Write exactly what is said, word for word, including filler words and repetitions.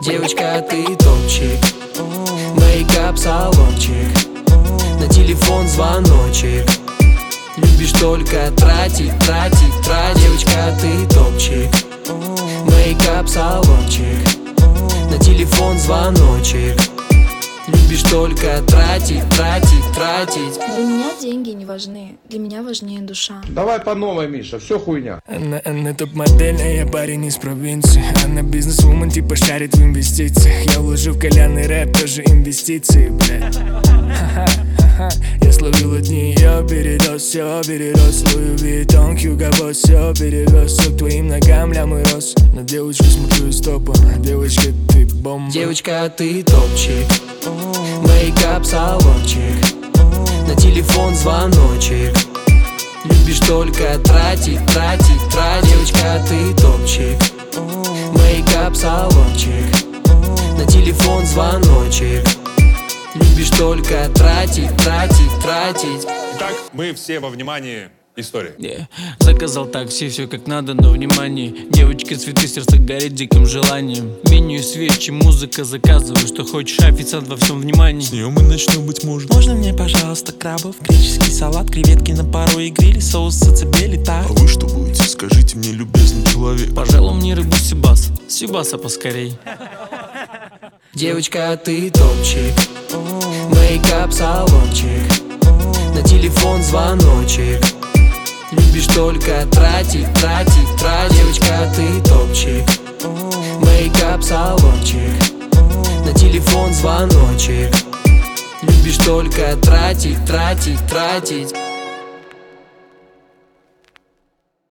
Девочка, ты топчик, мейкап, салончик, на телефон звоночек. Любишь только тратить, тратить, тратить. Девочка, ты топчик, мейкап, салончик, на телефон звоночек. Любишь только тратить, тратить, тратить. Для меня деньги не важны, для меня важнее душа. Давай по новой, Миша, все хуйня. Она, она топ-модель, а я парень из провинции. Она бизнес-вумен, типа шарит в инвестициях. Я вложу в кальянный рэп, тоже инвестиции, блядь. Ха-ха-ха-ха. Я словил от нее передоз, все перерос. Луи Виттон, Хьюго Босс, все перевез. К твоим ногам лямы рос. На девочку смотрю из топа, девочка, ты бомба. Девочка, ты топчик, мейкап, салончик, на телефон звоночек. Любишь только тратить, тратить, тратить. Девочка, ты топчик, мейкап, салончик, на телефон звоночек. Любишь только тратить, тратить, тратить. Итак, мы все во внимании истории. Yeah. Заказал такси, все как надо, но внимание. Девочка, цветы, сердце горит диким желанием. Меню, свечи, музыка, заказываю, что хочешь, официант во всем внимании. С нее мы начнем, быть может. Можно мне, пожалуйста, крабов, греческий салат, креветки на пару и гриль, соус сацебели, так. А вы что будете? Скажите мне, любезный человек. Пожалуй, мне рыбу сибас, сибаса поскорей. Девочка, ты топчик, мейкап, салончик, на телефон звоночек. Любишь только тратить, тратить, тратить. Девочка, ты топчик, мейкап, салончик, на телефон звоночек. Любишь только тратить, тратить, тратить.